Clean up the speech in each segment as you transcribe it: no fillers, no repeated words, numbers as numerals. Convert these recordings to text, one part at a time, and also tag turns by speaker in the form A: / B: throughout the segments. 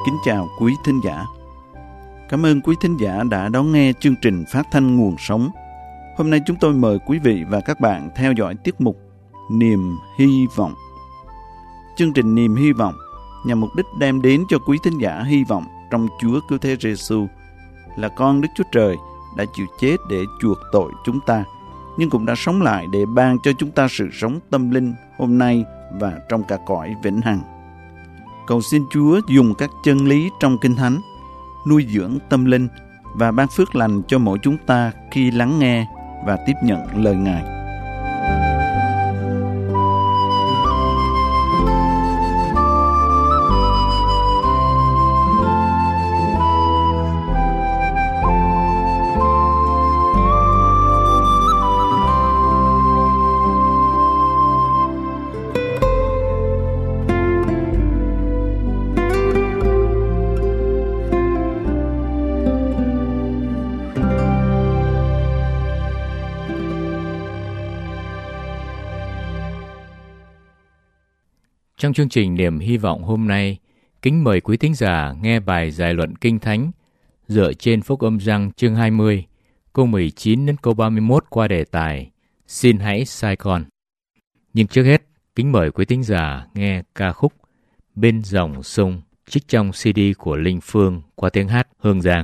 A: kính chào quý thính giả. Cảm ơn quý thính giả đã đón nghe chương trình phát thanh Nguồn Sống. Hôm nay chúng tôi mời quý vị và các bạn theo dõi tiết mục Niềm Hy Vọng. Chương trình Niềm Hy Vọng nhằm mục đích đem đến cho quý thính giả hy vọng trong Chúa Cứu Thế Giêsu là con Đức Chúa Trời đã chịu chết để chuộc tội chúng ta, nhưng cũng đã sống lại để ban cho chúng ta sự sống tâm linh hôm nay và trong cả cõi vĩnh hằng. Cầu xin Chúa dùng các chân lý trong Kinh Thánh nuôi dưỡng tâm linh và ban phước lành cho mỗi chúng ta khi lắng nghe và tiếp nhận lời Ngài.
B: Trong chương trình Niềm Hy Vọng hôm nay, kính mời quý thính giả nghe bài giải luận Kinh Thánh dựa trên Phúc Âm Giăng chương 20, câu 19 đến câu 31 qua đề tài Xin hãy sai con. Nhưng trước hết, kính mời quý thính giả nghe ca khúc Bên dòng sông trích trong CD của Linh Phương qua tiếng hát Hương Giang.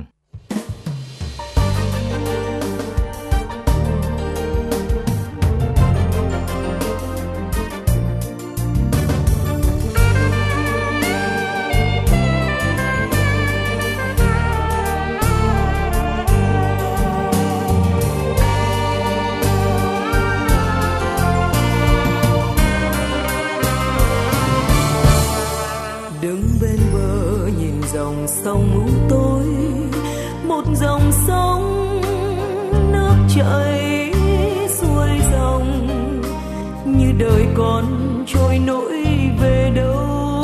C: Sông u tối, một dòng sông nước chảy xuôi dòng, như đời con trôi nổi về đâu.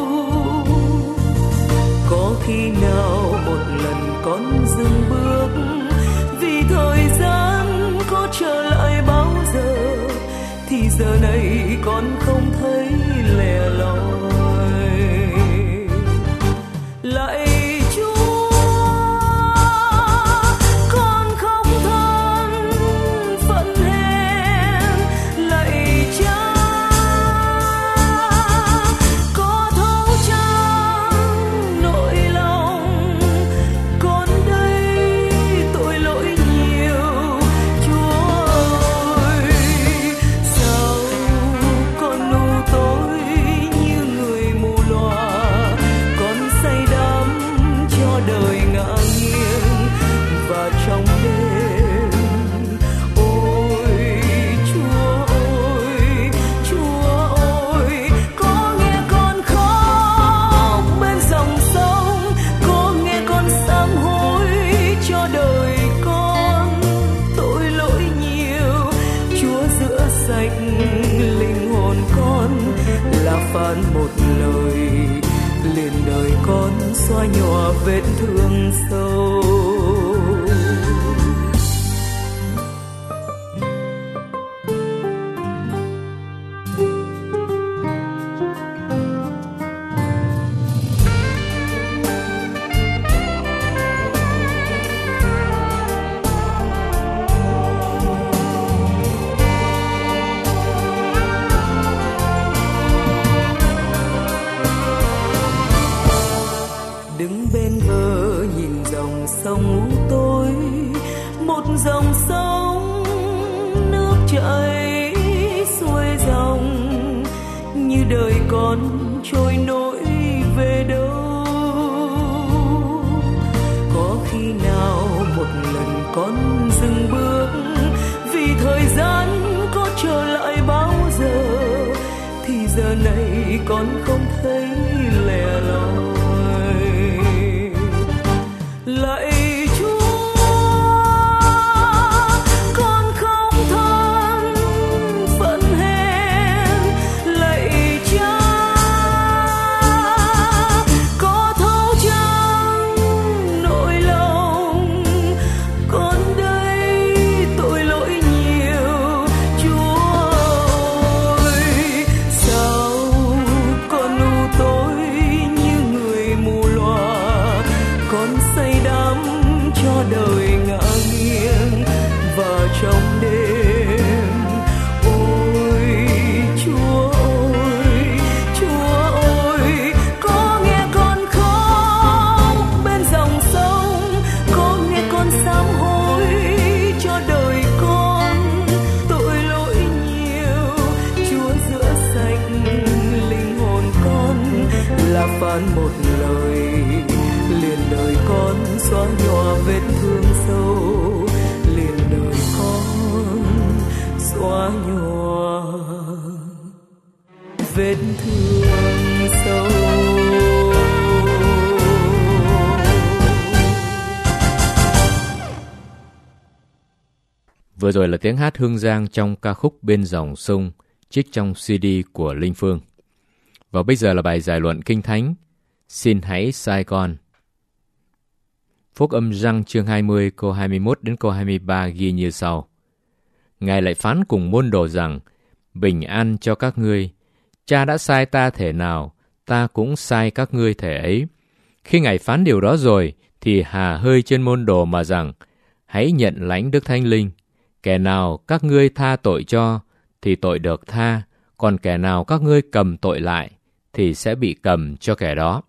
C: Có khi nào một lần con dừng bước, vì thời gian có trở lại bao giờ, thì giờ này con không thấy lẻ loi. Lại một lời liền đời con xoa nhòa vết thương sâu. Sông u tối, một dòng sông nước chảy xuôi dòng, như đời con trôi nổi về đâu. Có khi nào một lần con dừng bước, vì thời gian có trở lại bao giờ, thì giờ này con không thấy lẻ loi. Lại như phán một lời, liền đời con xóa nhòa vết thương sâu, liền đời con xóa nhòa vết thương sâu.
B: Vừa rồi là tiếng hát Hương Giang trong ca khúc Bên dòng sông, trích trong CD của Linh Phương. Và bây giờ là bài giải luận Kinh Thánh, Xin hãy sai con. Phúc âm Giăng chương 20 câu 21 đến câu 23 ghi như sau. Ngài lại phán cùng môn đồ rằng, bình an cho các ngươi, Cha đã sai ta thể nào, ta cũng sai các ngươi thể ấy. Khi Ngài phán điều đó rồi, thì hà hơi trên môn đồ mà rằng, hãy nhận lãnh Đức Thánh Linh. Kẻ nào các ngươi tha tội cho, thì tội được tha, còn kẻ nào các ngươi cầm tội lại, thì sẽ bị cầm cho kẻ đó.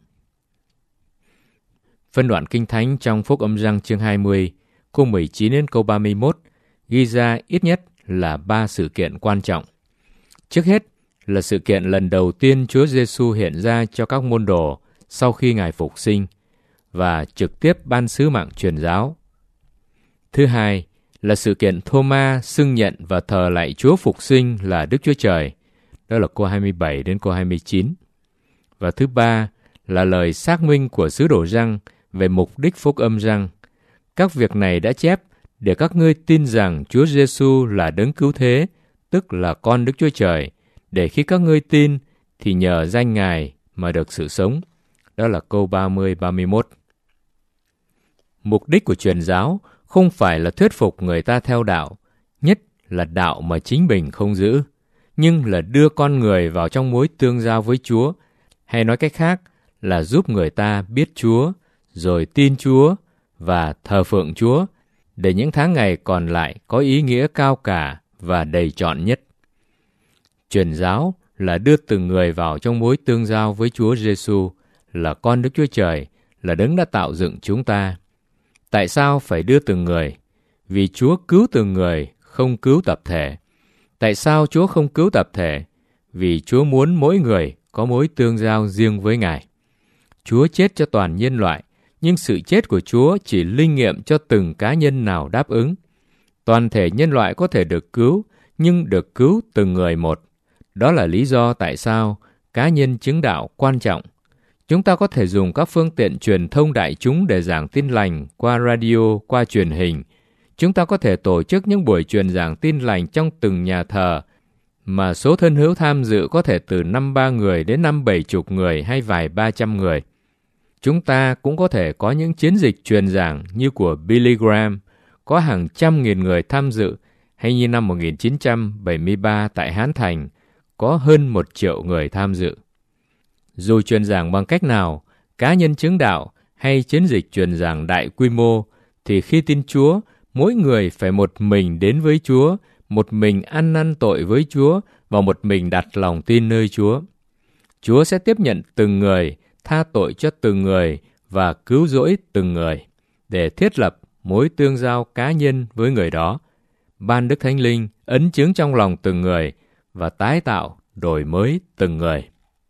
B: Phân đoạn Kinh Thánh trong Phúc âm Giăng chương 20, câu 19 đến câu 31, ghi ra ít nhất là 3 sự kiện quan trọng. Trước hết là sự kiện lần đầu tiên Chúa Giêsu hiện ra cho các môn đồ sau khi Ngài phục sinh và trực tiếp ban sứ mạng truyền giáo. Thứ hai là sự kiện Thô-ma xưng nhận và thờ lạy Chúa phục sinh là Đức Chúa Trời, đó là câu 27 đến câu 29. Và thứ ba là lời xác minh của sứ đồ Giăng về mục đích Phúc âm Giăng. Các việc này đã chép để các ngươi tin rằng Chúa Giêsu là đấng cứu thế, tức là con Đức Chúa Trời, để khi các ngươi tin thì nhờ danh Ngài mà được sự sống. Đó là câu 30-31. Mục đích của truyền giáo không phải là thuyết phục người ta theo đạo, nhất là đạo mà chính mình không giữ, nhưng là đưa con người vào trong mối tương giao với Chúa, hay nói cách khác là giúp người ta biết Chúa, rồi tin Chúa và thờ phượng Chúa, để những tháng ngày còn lại có ý nghĩa cao cả và đầy trọn nhất. Truyền giáo là đưa từng người vào trong mối tương giao với Chúa Giêsu, là con Đức Chúa Trời, là đấng đã tạo dựng chúng ta. Tại sao phải đưa từng người? Vì Chúa cứu từng người, không cứu tập thể. Tại sao Chúa không cứu tập thể? Vì Chúa muốn mỗi người có mối tương giao riêng với Ngài. Chúa chết cho toàn nhân loại, nhưng sự chết của Chúa chỉ linh nghiệm cho từng cá nhân nào đáp ứng. Toàn thể nhân loại có thể được cứu, nhưng được cứu từng người một. Đó là lý do tại sao cá nhân chứng đạo quan trọng. Chúng ta có thể dùng các phương tiện truyền thông đại chúng để giảng tin lành qua radio, qua truyền hình. Chúng ta có thể tổ chức những buổi truyền giảng tin lành trong từng nhà thờ, mà số thân hữu tham dự có thể từ 5-3 người đến 5-70 người hay vài 300 người. Chúng ta cũng có thể có những chiến dịch truyền giảng như của Billy Graham, có hàng trăm nghìn người tham dự, hay như năm 1973 tại Hán Thành, có hơn 1 triệu người tham dự. Dù truyền giảng bằng cách nào, cá nhân chứng đạo hay chiến dịch truyền giảng đại quy mô, thì khi tin Chúa, mỗi người phải một mình đến với Chúa, một mình ăn năn tội với Chúa và một mình đặt lòng tin nơi Chúa. Chúa sẽ tiếp nhận từng người, tha tội cho từng người và cứu rỗi từng người, để thiết lập mối tương giao cá nhân với người đó, ban Đức Thánh Linh ấn chứng trong lòng từng người và tái tạo, đổi mới từng người.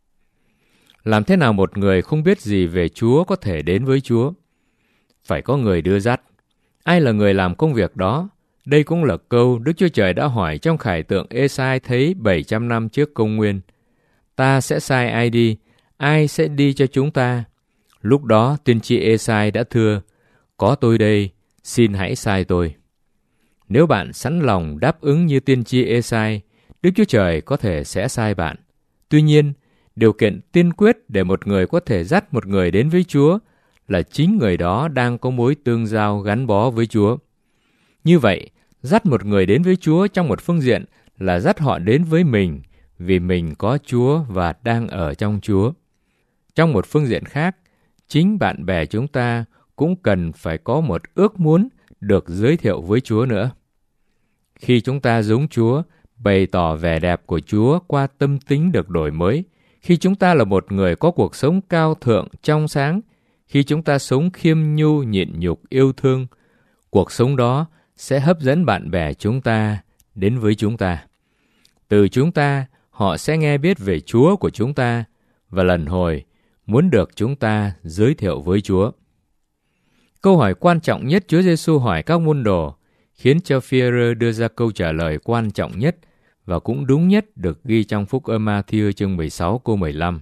B: Làm thế nào một người không biết gì về Chúa có thể đến với Chúa? Phải có người đưa dắt. Ai là người làm công việc đó? Đây cũng là câu Đức Chúa Trời đã hỏi trong khải tượng Ê-sai thấy 700 năm trước công nguyên. Ta sẽ sai ai đi? Ai sẽ đi cho chúng ta? Lúc đó tiên tri Ê-sai đã thưa, có tôi đây, xin hãy sai tôi. Nếu bạn sẵn lòng đáp ứng như tiên tri Ê-sai, Đức Chúa Trời có thể sẽ sai bạn. Tuy nhiên, điều kiện tiên quyết để một người có thể dắt một người đến với Chúa là chính người đó đang có mối tương giao gắn bó với Chúa. Như vậy, dắt một người đến với Chúa trong một phương diện là dắt họ đến với mình, vì mình có Chúa và đang ở trong Chúa. Trong một phương diện khác, chính bạn bè chúng ta cũng cần phải có một ước muốn được giới thiệu với Chúa nữa. Khi chúng ta giống Chúa, bày tỏ vẻ đẹp của Chúa qua tâm tính được đổi mới, khi chúng ta là một người có cuộc sống cao thượng, trong sáng, khi chúng ta sống khiêm nhu, nhịn nhục, yêu thương, cuộc sống đó sẽ hấp dẫn bạn bè chúng ta đến với chúng ta. Từ chúng ta, họ sẽ nghe biết về Chúa của chúng ta, và lần hồi, muốn được chúng ta giới thiệu với Chúa. Câu hỏi quan trọng nhất Chúa Giêsu hỏi các môn đồ khiến cho Phi-e-rơ đưa ra câu trả lời quan trọng nhất và cũng đúng nhất được ghi trong Phúc Âm Ma-thi-ơ chương 16 câu 15.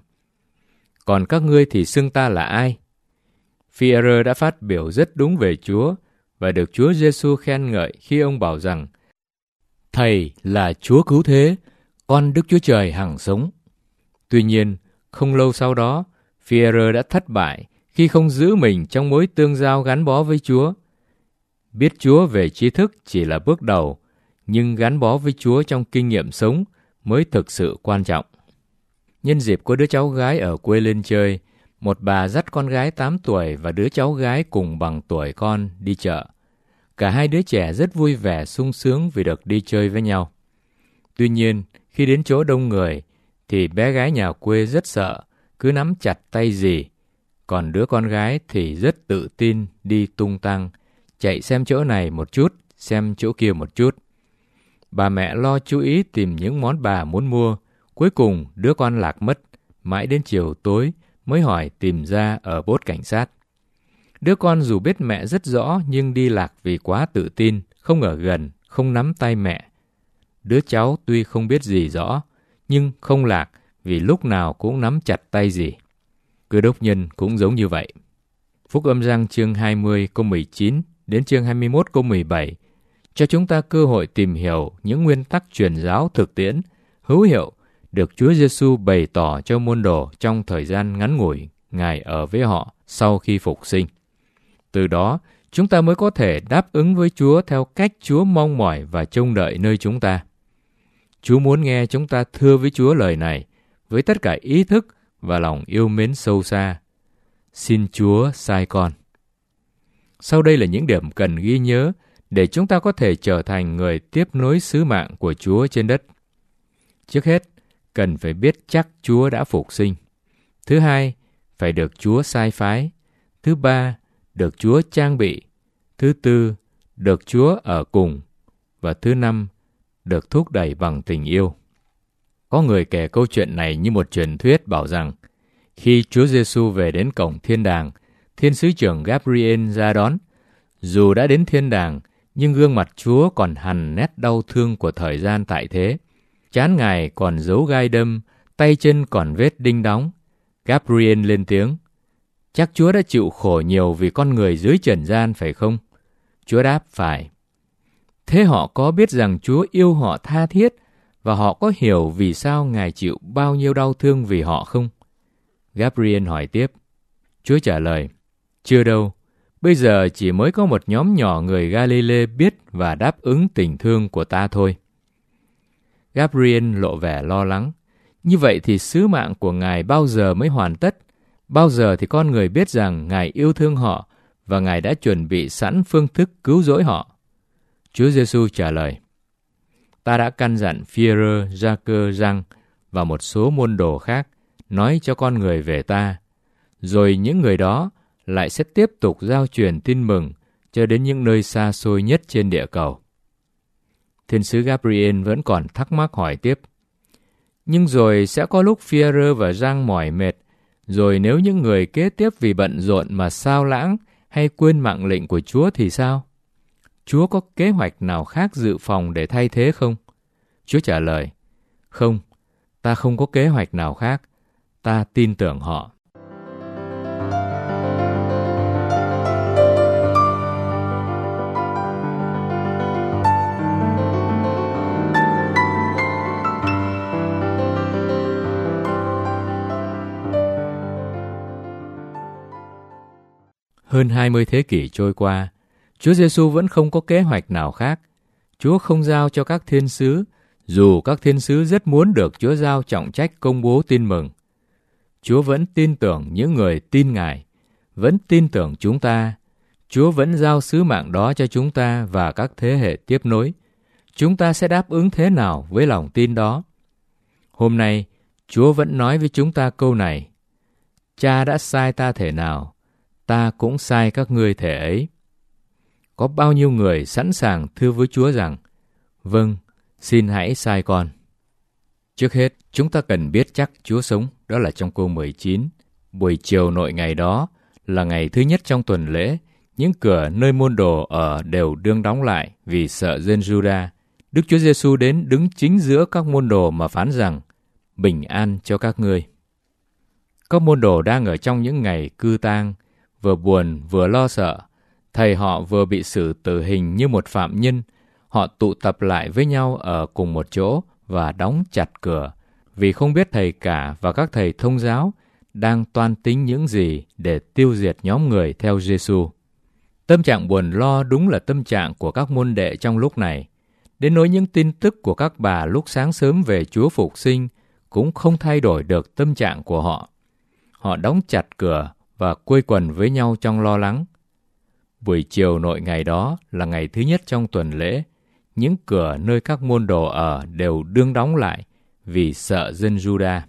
B: Còn các ngươi thì xưng ta là ai? Phi-e-rơ đã phát biểu rất đúng về Chúa và được Chúa Giêsu khen ngợi khi ông bảo rằng: Thầy là Chúa cứu thế, con Đức Chúa Trời hằng sống. Tuy nhiên, không lâu sau đó, Phi-e-rơ đã thất bại khi không giữ mình trong mối tương giao gắn bó với Chúa. Biết Chúa về tri thức chỉ là bước đầu, nhưng gắn bó với Chúa trong kinh nghiệm sống mới thực sự quan trọng. Nhân dịp có đứa cháu gái ở quê lên chơi, một bà dắt con gái 8 tuổi và đứa cháu gái cùng bằng tuổi con đi chợ. Cả hai đứa trẻ rất vui vẻ sung sướng vì được đi chơi với nhau. Tuy nhiên, khi đến chỗ đông người, thì bé gái nhà quê rất sợ, cứ nắm chặt tay dì. Còn đứa con gái thì rất tự tin đi tung tăng, chạy xem chỗ này một chút, xem chỗ kia một chút. Bà mẹ lo chú ý tìm những món bà muốn mua. Cuối cùng đứa con lạc mất, mãi đến chiều tối mới hỏi tìm ra ở bốt cảnh sát. Đứa con dù biết mẹ rất rõ nhưng đi lạc vì quá tự tin, không ở gần, không nắm tay mẹ. Đứa cháu tuy không biết gì rõ, nhưng không lạc vì lúc nào cũng nắm chặt tay dì. Cơ đốc nhân cũng giống như vậy. Phúc Âm Giăng chương 20 câu 19 đến chương 21 câu 17 cho chúng ta cơ hội tìm hiểu những nguyên tắc truyền giáo thực tiễn, hữu hiệu được Chúa Giêsu bày tỏ cho môn đồ trong thời gian ngắn ngủi Ngài ở với họ sau khi phục sinh. Từ đó, chúng ta mới có thể đáp ứng với Chúa theo cách Chúa mong mỏi và trông đợi nơi chúng ta. Chúa muốn nghe chúng ta thưa với Chúa lời này với tất cả ý thức và lòng yêu mến sâu xa. Xin Chúa sai con. Sau đây là những điểm cần ghi nhớ để chúng ta có thể trở thành người tiếp nối sứ mạng của Chúa trên đất. Trước hết, cần phải biết chắc Chúa đã phục sinh. Thứ hai, phải được Chúa sai phái. Thứ ba, được Chúa trang bị. Thứ tư, được Chúa ở cùng. Và thứ năm, được thúc đẩy bằng tình yêu. Có người kể câu chuyện này như một truyền thuyết bảo rằng khi Chúa Giêsu về đến cổng thiên đàng, thiên sứ trưởng Gabriel ra đón. Dù đã đến thiên đàng, nhưng gương mặt Chúa còn hằn nét đau thương của thời gian tại thế. Trán Ngài còn dấu gai đâm, tay chân còn vết đinh đóng. Gabriel lên tiếng: Chắc Chúa đã chịu khổ nhiều vì con người dưới trần gian phải không? Chúa đáp: Phải. Thế họ có biết rằng Chúa yêu họ tha thiết và họ có hiểu vì sao Ngài chịu bao nhiêu đau thương vì họ không? Gabriel hỏi tiếp. Chúa trả lời: Chưa đâu. Bây giờ chỉ mới có một nhóm nhỏ người Galilee biết và đáp ứng tình thương của ta thôi. Gabriel lộ vẻ lo lắng. Như vậy thì sứ mạng của Ngài bao giờ mới hoàn tất? Bao giờ thì con người biết rằng Ngài yêu thương họ và Ngài đã chuẩn bị sẵn phương thức cứu rỗi họ? Chúa Giêsu trả lời: Ta đã căn dặn Phi-e-rơ, Gia-cơ, Giăng và một số môn đồ khác nói cho con người về ta. Rồi những người đó lại sẽ tiếp tục giao truyền tin mừng cho đến những nơi xa xôi nhất trên địa cầu. Thiên sứ Gabriel vẫn còn thắc mắc hỏi tiếp. Nhưng rồi sẽ có lúc Phi-e-rơ và Giăng mỏi mệt, rồi nếu những người kế tiếp vì bận rộn mà sao lãng hay quên mạng lệnh của Chúa thì sao? Chúa có kế hoạch nào khác dự phòng để thay thế không? Chúa trả lời: Không, ta không có kế hoạch nào khác. Ta tin tưởng họ. Hơn 20 thế kỷ trôi qua, Chúa Giêsu vẫn không có kế hoạch nào khác. Chúa không giao cho các thiên sứ, dù các thiên sứ rất muốn được Chúa giao trọng trách công bố tin mừng. Chúa vẫn tin tưởng những người tin Ngài, vẫn tin tưởng chúng ta. Chúa vẫn giao sứ mạng đó cho chúng ta và các thế hệ tiếp nối. Chúng ta sẽ đáp ứng thế nào với lòng tin đó? Hôm nay, Chúa vẫn nói với chúng ta câu này: Cha đã sai ta thể nào, ta cũng sai các ngươi thể ấy. Có bao nhiêu người sẵn sàng thưa với Chúa rằng: Vâng, xin hãy sai con. Trước hết, chúng ta cần biết chắc Chúa sống, đó là trong câu 19. Buổi chiều nội ngày đó là ngày thứ nhất trong tuần lễ, những cửa nơi môn đồ ở đều đương đóng lại vì sợ dân Giu-đa. Đức Chúa Giêsu đến đứng chính giữa các môn đồ mà phán rằng: bình an cho các ngươi. Các môn đồ đang ở trong những ngày cư tang, vừa buồn vừa lo sợ. Thầy họ vừa bị xử tử hình như một phạm nhân. Họ tụ tập lại với nhau ở cùng một chỗ và đóng chặt cửa, vì không biết thầy cả và các thầy thông giáo đang toan tính những gì để tiêu diệt nhóm người theo Giêsu. Tâm trạng buồn lo đúng là tâm trạng của các môn đệ trong lúc này. Đến nỗi những tin tức của các bà lúc sáng sớm về Chúa phục sinh cũng không thay đổi được tâm trạng của họ. Họ đóng chặt cửa và quây quần với nhau trong lo lắng. Buổi chiều nội ngày đó là ngày thứ nhất trong tuần lễ. Những cửa nơi các môn đồ ở đều đương đóng lại vì sợ dân Giu-đa.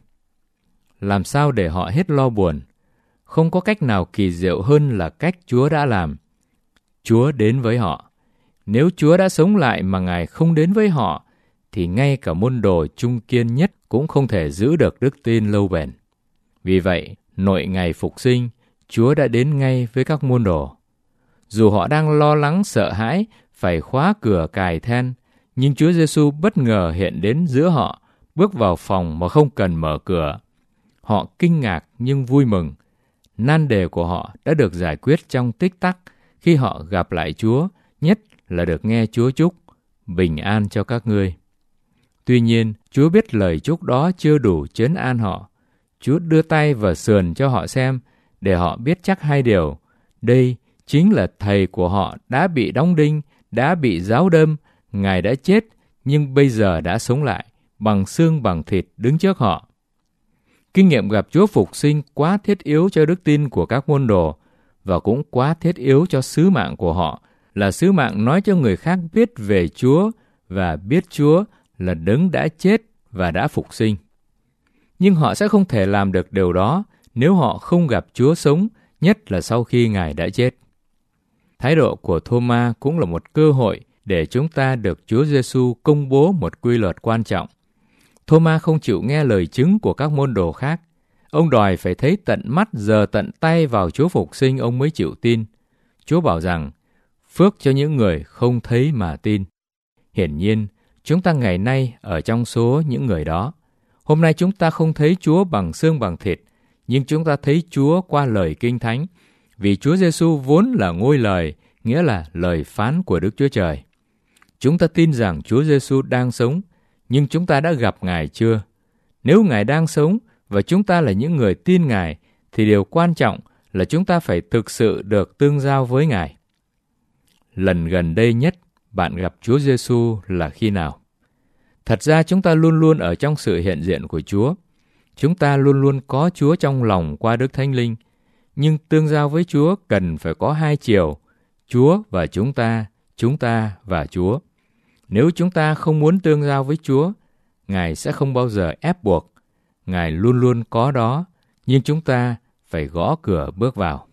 B: Làm sao để họ hết lo buồn? Không có cách nào kỳ diệu hơn là cách Chúa đã làm. Chúa đến với họ. Nếu Chúa đã sống lại mà Ngài không đến với họ, thì ngay cả môn đồ trung kiên nhất cũng không thể giữ được đức tin lâu bền. Vì vậy, nội ngày phục sinh, Chúa đã đến ngay với các môn đồ. Dù họ đang lo lắng sợ hãi, phải khóa cửa cài then, nhưng Chúa Giêsu bất ngờ hiện đến giữa họ, bước vào phòng mà không cần mở cửa. Họ kinh ngạc nhưng vui mừng. Nan đề của họ đã được giải quyết trong tích tắc khi họ gặp lại Chúa, nhất là được nghe Chúa chúc: bình an cho các ngươi. Tuy nhiên, Chúa biết lời chúc đó chưa đủ trấn an họ. Chúa đưa tay vào sườn cho họ xem, để họ biết chắc hai điều. Đây chính là thầy của họ đã bị đóng đinh, đã bị giáo đâm, Ngài đã chết, nhưng bây giờ đã sống lại, bằng xương bằng thịt đứng trước họ. Kinh nghiệm gặp Chúa phục sinh quá thiết yếu cho đức tin của các môn đồ, và cũng quá thiết yếu cho sứ mạng của họ, là sứ mạng nói cho người khác biết về Chúa và biết Chúa là đấng đã chết và đã phục sinh. Nhưng họ sẽ không thể làm được điều đó nếu họ không gặp Chúa sống, nhất là sau khi Ngài đã chết. Thái độ của Thô-ma cũng là một cơ hội để chúng ta được Chúa Giêsu công bố một quy luật quan trọng. Thô-ma không chịu nghe lời chứng của các môn đồ khác. Ông đòi phải thấy tận mắt giờ tận tay vào Chúa phục sinh ông mới chịu tin. Chúa bảo rằng, phước cho những người không thấy mà tin. Hiển nhiên, chúng ta ngày nay ở trong số những người đó. Hôm nay chúng ta không thấy Chúa bằng xương bằng thịt, nhưng chúng ta thấy Chúa qua lời Kinh Thánh, vì Chúa Giêsu vốn là ngôi lời, nghĩa là lời phán của Đức Chúa Trời. Chúng ta tin rằng Chúa Giêsu đang sống, nhưng chúng ta đã gặp Ngài chưa? Nếu Ngài đang sống và chúng ta là những người tin Ngài, thì điều quan trọng là chúng ta phải thực sự được tương giao với Ngài. Lần gần đây nhất bạn gặp Chúa Giêsu là khi nào? Thật ra chúng ta luôn luôn ở trong sự hiện diện của Chúa. Chúng ta luôn luôn có Chúa trong lòng qua Đức Thánh Linh. Nhưng tương giao với Chúa cần phải có hai chiều, Chúa và chúng ta và Chúa. Nếu chúng ta không muốn tương giao với Chúa, Ngài sẽ không bao giờ ép buộc. Ngài luôn luôn có đó, nhưng chúng ta phải gõ cửa bước vào.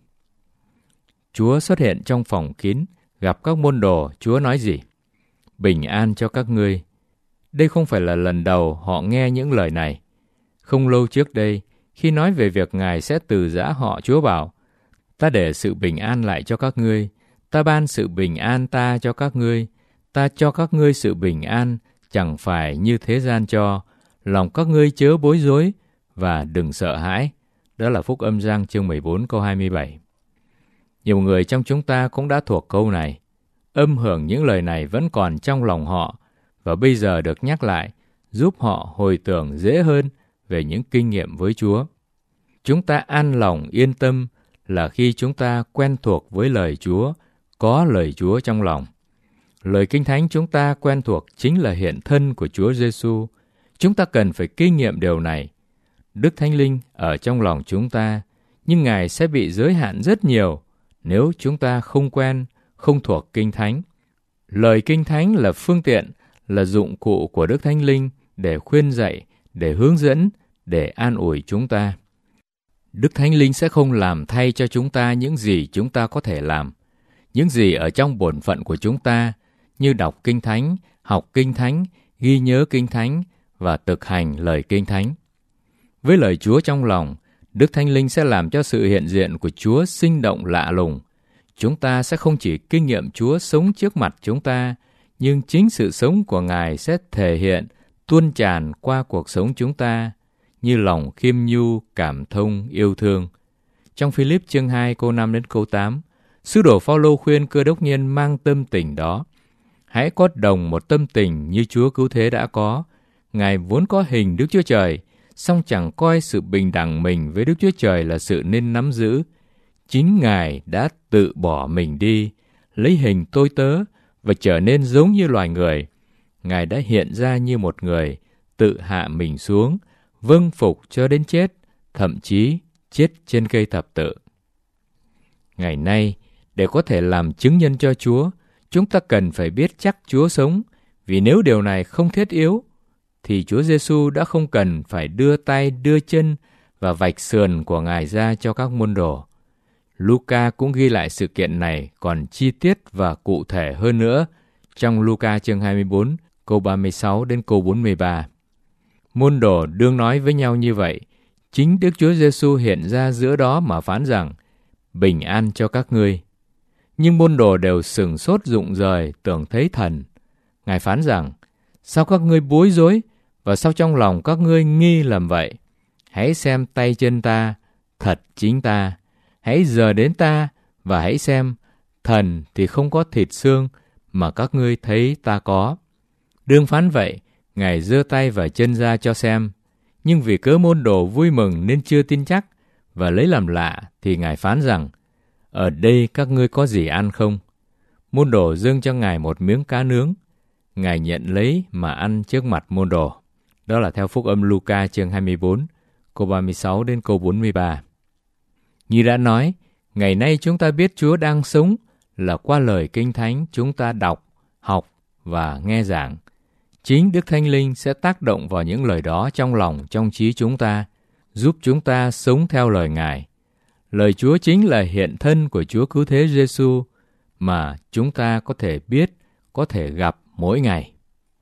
B: Chúa xuất hiện trong phòng kín, gặp các môn đồ, Chúa nói gì? Bình an cho các ngươi. Đây không phải là lần đầu họ nghe những lời này. Không lâu trước đây, khi nói về việc Ngài sẽ từ giã họ, Chúa bảo, ta để sự bình an lại cho các ngươi, ta ban sự bình an ta cho các ngươi, ta cho các ngươi sự bình an, chẳng phải như thế gian cho, lòng các ngươi chớ bối rối và đừng sợ hãi. Đó là Phúc Âm Giăng chương 14 câu 27. Nhiều người trong chúng ta cũng đã thuộc câu này. Âm hưởng những lời này vẫn còn trong lòng họ, và bây giờ được nhắc lại, giúp họ hồi tưởng dễ hơn về những kinh nghiệm với Chúa. Chúng ta an lòng yên tâm là khi chúng ta quen thuộc với lời Chúa, có lời Chúa trong lòng. Lời Kinh Thánh chúng ta quen thuộc chính là hiện thân của Chúa Giêsu. Chúng ta cần phải kinh nghiệm điều này. Đức Thánh Linh ở trong lòng chúng ta, nhưng Ngài sẽ bị giới hạn rất nhiều nếu chúng ta không quen, không thuộc Kinh Thánh. Lời Kinh Thánh là phương tiện, là dụng cụ của Đức Thánh Linh để khuyên dạy, để hướng dẫn, để an ủi chúng ta. Đức Thánh Linh sẽ không làm thay cho chúng ta những gì chúng ta có thể làm. Những gì ở trong bổn phận của chúng ta, như đọc Kinh Thánh, học Kinh Thánh, ghi nhớ Kinh Thánh và thực hành lời Kinh Thánh. Với lời Chúa trong lòng, Đức Thánh Linh sẽ làm cho sự hiện diện của Chúa sinh động lạ lùng. Chúng ta sẽ không chỉ kinh nghiệm Chúa sống trước mặt chúng ta, nhưng chính sự sống của Ngài sẽ thể hiện, tuôn tràn qua cuộc sống chúng ta, như lòng khiêm nhu, cảm thông, yêu thương. Trong Philip chương 2 câu 5 đến câu 8, sứ đồ Phao-lô khuyên cơ đốc nhân mang tâm tình đó. Hãy có đồng một tâm tình như Chúa Cứu Thế đã có. Ngài vốn có hình Đức Chúa Trời, song chẳng coi sự bình đẳng mình với Đức Chúa Trời là sự nên nắm giữ. Chính Ngài đã tự bỏ mình đi, lấy hình tôi tớ và trở nên giống như loài người. Ngài đã hiện ra như một người, tự hạ mình xuống, vâng phục cho đến chết, thậm chí chết trên cây thập tự. Ngày nay, để có thể làm chứng nhân cho Chúa, chúng ta cần phải biết chắc Chúa sống, vì nếu điều này không thiết yếu, thì Chúa Giêsu đã không cần phải đưa tay, đưa chân và vạch sườn của Ngài ra cho các môn đồ. Luca cũng ghi lại sự kiện này còn chi tiết và cụ thể hơn nữa trong Luca chương 24, câu 36 đến câu 43. Môn đồ đương nói với nhau như vậy, chính Đức Chúa Giêsu hiện ra giữa đó mà phán rằng, bình an cho các ngươi. Nhưng môn đồ đều sửng sốt rụng rời, tưởng thấy thần. Ngài phán rằng, sao các ngươi bối rối, và sao trong lòng các ngươi nghi lầm vậy? Hãy xem tay chân ta, thật chính ta. Hãy dờ đến ta, và hãy xem, thần thì không có thịt xương, mà các ngươi thấy ta có. Đương phán vậy, Ngài giơ tay và chân ra cho xem. Nhưng vì cớ môn đồ vui mừng nên chưa tin chắc, và lấy làm lạ, thì Ngài phán rằng, ở đây các ngươi có gì ăn không? Môn đồ dâng cho Ngài một miếng cá nướng. Ngài nhận lấy mà ăn trước mặt môn đồ. Đó là theo Phúc âm Luca chương 24, câu 36 đến câu 43. Như đã nói, ngày nay chúng ta biết Chúa đang sống là qua lời Kinh Thánh chúng ta đọc, học và nghe giảng. Chính Đức Thánh Linh sẽ tác động vào những lời đó trong lòng, trong trí chúng ta, giúp chúng ta sống theo lời Ngài. Lời Chúa chính là hiện thân của Chúa Cứu Thế Giêsu mà chúng ta có thể biết, có thể gặp mỗi ngày.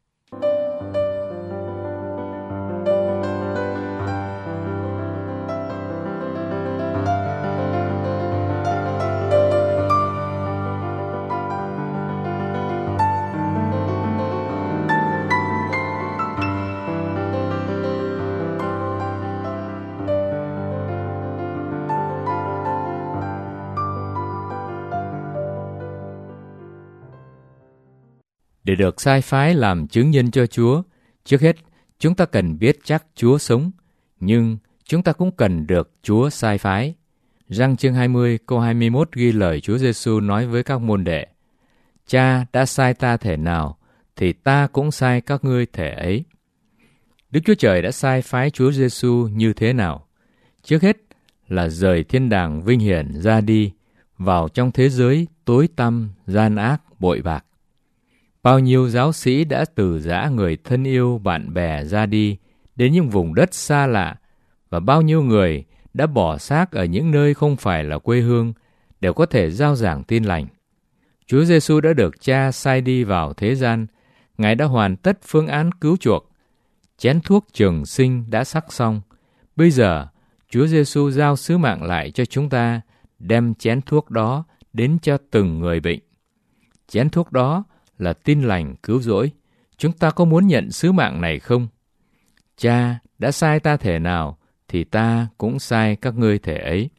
B: Để được sai phái làm chứng nhân cho Chúa, trước hết chúng ta cần biết chắc Chúa sống, nhưng chúng ta cũng cần được Chúa sai phái. Răng chương 20 câu 21 ghi lời Chúa Giêsu nói với các môn đệ: Cha đã sai ta thể nào, thì ta cũng sai các ngươi thể ấy. Đức Chúa Trời đã sai phái Chúa Giêsu như thế nào? Trước hết là rời thiên đàng vinh hiển ra đi, vào trong thế giới tối tăm, gian ác, bội bạc. Bao nhiêu giáo sĩ đã từ giã người thân yêu bạn bè ra đi đến những vùng đất xa lạ, và bao nhiêu người đã bỏ xác ở những nơi không phải là quê hương để có thể rao giảng tin lành. Chúa Giêsu đã được Cha sai đi vào thế gian. Ngài đã hoàn tất phương án cứu chuộc. Chén thuốc trường sinh đã sắc xong. Bây giờ, Chúa Giêsu giao sứ mạng lại cho chúng ta, đem chén thuốc đó đến cho từng người bệnh. Chén thuốc đó là tin lành cứu rỗi. Chúng ta có muốn nhận sứ mạng này không? Cha đã sai ta thể nào, thì ta cũng sai các ngươi thể ấy.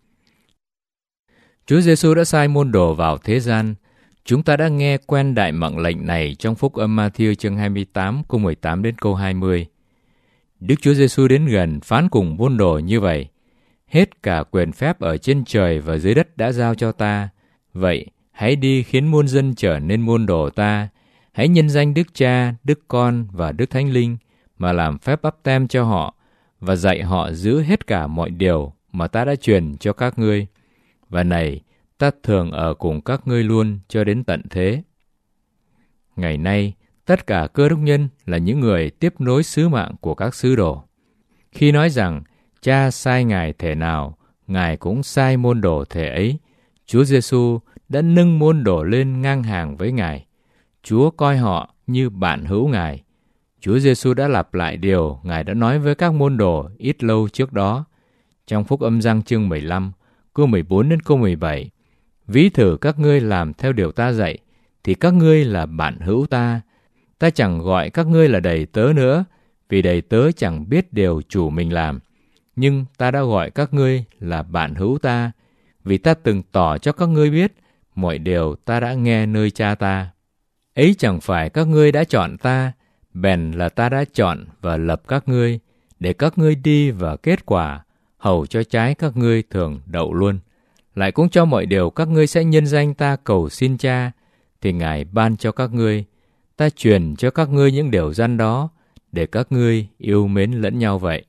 B: Chúa Giêsu đã sai môn đồ vào thế gian. Chúng ta đã nghe quen đại mệnh lệnh này trong Phúc âm Ma-thi-ơ chương 28 câu 18 đến câu 20. Đức Chúa Giêsu đến gần phán cùng môn đồ như vậy: Hết cả quyền phép ở trên trời và dưới đất đã giao cho ta. Vậy hãy đi khiến muôn dân trở nên môn đồ ta. Hãy nhân danh Đức Cha, Đức Con và Đức Thánh Linh mà làm phép báp têm cho họ, và dạy họ giữ hết cả mọi điều mà ta đã truyền cho các ngươi. Và này, ta thường ở cùng các ngươi luôn cho đến tận thế. Ngày nay, tất cả cơ đốc nhân là những người tiếp nối sứ mạng của các sứ đồ. Khi nói rằng Cha sai Ngài thể nào, Ngài cũng sai môn đồ thể ấy, Chúa Giêsu đã nâng môn đồ lên ngang hàng với Ngài. Chúa coi họ như bạn hữu Ngài. Chúa Giêsu đã lặp lại điều Ngài đã nói với các môn đồ ít lâu trước đó. trong Phúc Âm Giăng chương 15, câu 14 đến câu 17. Ví thử các ngươi làm theo điều ta dạy, thì các ngươi là bạn hữu ta. Ta chẳng gọi các ngươi là đầy tớ nữa, vì đầy tớ chẳng biết điều chủ mình làm. Nhưng ta đã gọi các ngươi là bạn hữu ta, vì ta từng tỏ cho các ngươi biết mọi điều ta đã nghe nơi cha ta. Ấy chẳng phải các ngươi đã chọn ta, bèn là ta đã chọn và lập các ngươi, để các ngươi đi và kết quả, hầu cho trái các ngươi thường đậu luôn. Lại cũng cho mọi điều các ngươi sẽ nhân danh ta cầu xin cha, thì Ngài ban cho các ngươi. Ta truyền cho các ngươi những điều răn đó, để các ngươi yêu mến lẫn nhau vậy.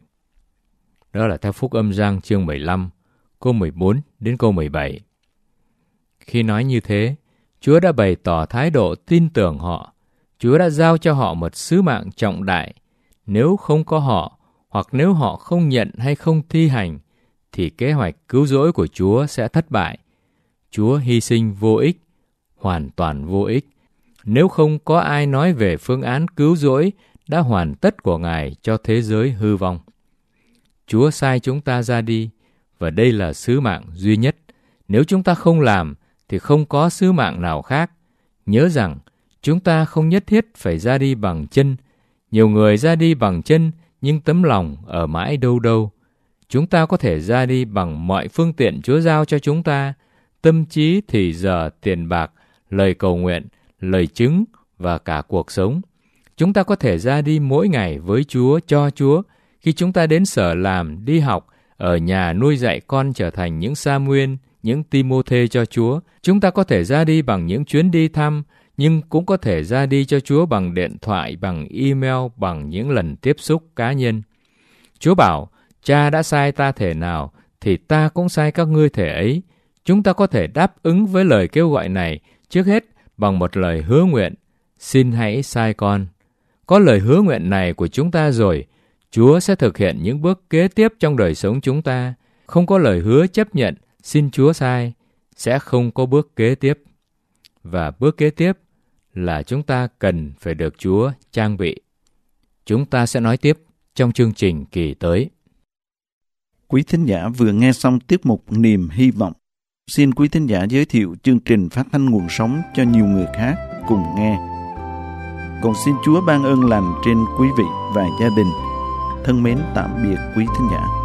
B: Đó là theo Phúc Âm Giăng chương 15, câu 14 đến câu 17. Khi nói như thế, Chúa đã bày tỏ thái độ tin tưởng họ. Chúa đã giao cho họ một sứ mạng trọng đại. Nếu không có họ, hoặc nếu họ không nhận hay không thi hành, thì kế hoạch cứu rỗi của Chúa sẽ thất bại. Chúa hy sinh vô ích, hoàn toàn vô ích. Nếu không có ai nói về phương án cứu rỗi đã hoàn tất của Ngài cho thế giới hư vong. Chúa sai chúng ta ra đi, và đây là sứ mạng duy nhất. Nếu chúng ta không làm, thì không có sứ mạng nào khác. Nhớ rằng, chúng ta không nhất thiết phải ra đi bằng chân. Nhiều người ra đi bằng chân, nhưng tấm lòng ở mãi đâu đâu. Chúng ta có thể ra đi bằng mọi phương tiện Chúa giao cho chúng ta: tâm trí, thì giờ, tiền bạc, lời cầu nguyện, lời chứng và cả cuộc sống. Chúng ta có thể ra đi mỗi ngày với Chúa, cho Chúa. Khi chúng ta đến sở làm, đi học, ở nhà nuôi dạy con trở thành những Sa-muên, những Ti-mô-thê cho Chúa. Chúng ta có thể ra đi bằng những chuyến đi thăm, nhưng cũng có thể ra đi cho Chúa bằng điện thoại, bằng email, bằng những lần tiếp xúc cá nhân. Chúa bảo, Cha đã sai ta thể nào, thì ta cũng sai các ngươi thể ấy. Chúng ta có thể đáp ứng với lời kêu gọi này, trước hết bằng một lời hứa nguyện: xin hãy sai con. Có lời hứa nguyện này của chúng ta rồi, Chúa sẽ thực hiện những bước kế tiếp trong đời sống chúng ta. Không có lời hứa chấp nhận xin Chúa sai, sẽ không có bước kế tiếp. Và bước kế tiếp là chúng ta cần phải được Chúa trang bị. Chúng ta sẽ nói tiếp trong chương trình kỳ tới.
A: Quý thính giả vừa nghe xong tiết mục Niềm Hy Vọng. Xin quý thính giả giới thiệu chương trình phát thanh nguồn sống cho nhiều người khác cùng nghe. Còn xin Chúa ban ơn lành trên quý vị và gia đình. Thân mến tạm biệt quý thính giả.